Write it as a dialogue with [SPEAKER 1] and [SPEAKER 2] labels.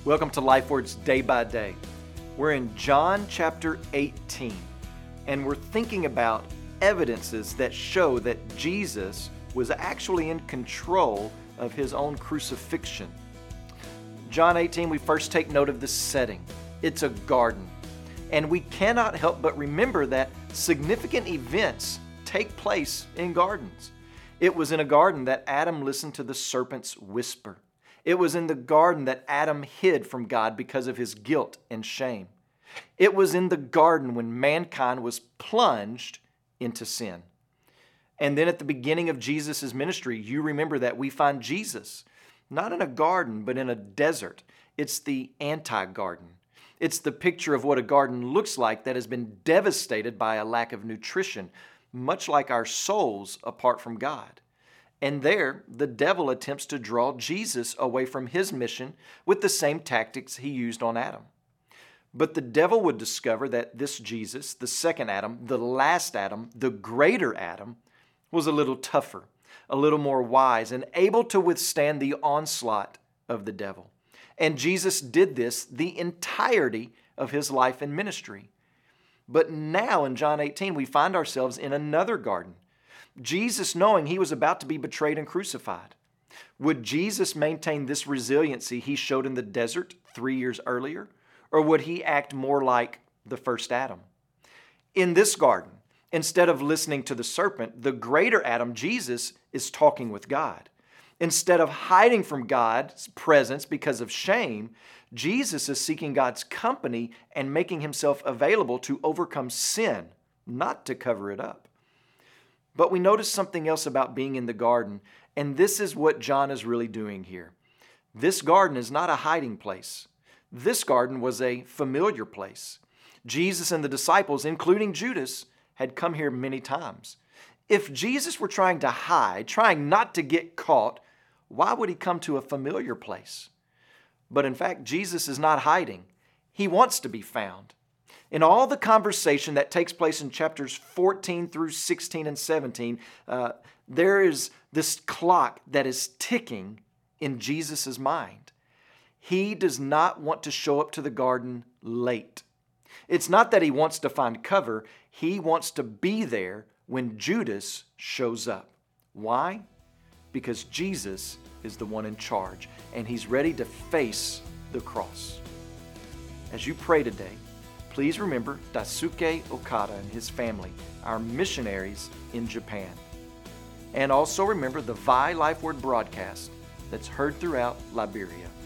[SPEAKER 1] Welcome to LifeWords Day by Day. We're in John chapter 18, and we're thinking about evidences that show that Jesus was actually in control of his own crucifixion. John 18, we first take note of the setting. It's a garden, and we cannot help but remember that significant events take place in gardens. It was in a garden that Adam listened to the serpent's whisper. It was in the garden that Adam hid from God because of his guilt and shame. It was in the garden when mankind was plunged into sin. And then at the beginning of Jesus' ministry, you remember that we find Jesus, not in a garden, but in a desert. It's the anti-garden. It's the picture of what a garden looks like that has been devastated by a lack of nutrition, much like our souls apart from God. And there, the devil attempts to draw Jesus away from his mission with the same tactics he used on Adam. But the devil would discover that this Jesus, the second Adam, the last Adam, the greater Adam, was a little tougher, a little more wise, and able to withstand the onslaught of the devil. And Jesus did this the entirety of his life and ministry. But now in John 18, we find ourselves in another garden. Jesus, knowing he was about to be betrayed and crucified. Would Jesus maintain this resiliency he showed in the desert 3 years earlier? Or would he act more like the first Adam? In this garden, instead of listening to the serpent, the greater Adam, Jesus, is talking with God. Instead of hiding from God's presence because of shame, Jesus is seeking God's company and making himself available to overcome sin, not to cover it up. But we notice something else about being in the garden, and this is what John is really doing here. This garden is not a hiding place. This garden was a familiar place. Jesus and the disciples, including Judas, had come here many times. If Jesus were trying to hide, trying not to get caught, why would he come to a familiar place? But in fact, Jesus is not hiding. He wants to be found. In all the conversation that takes place in chapters 14 through 16 and 17, there is this clock that is ticking in Jesus' mind. He does not want to show up to the garden late. It's not that he wants to find cover. He wants to be there when Judas shows up. Why? Because Jesus is the one in charge, and he's ready to face the cross. As you pray today, please remember Daisuke Okada and his family, our missionaries in Japan. And also remember the VI LifeWord broadcast that's heard throughout Liberia.